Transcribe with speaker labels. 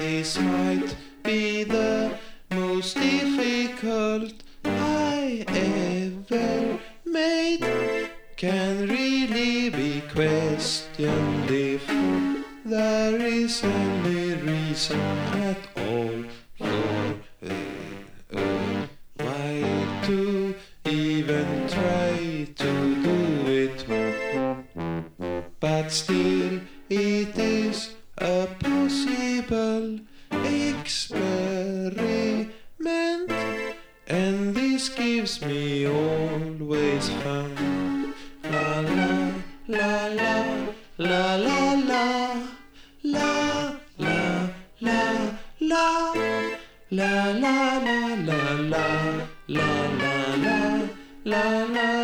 Speaker 1: This might be the most difficult I ever made. Can really be questioned if there is any reason at all for why to even try to do it. But still it is a possible experiment, and this gives me always fun. La la la la la la la la la la la la la la la la la la la la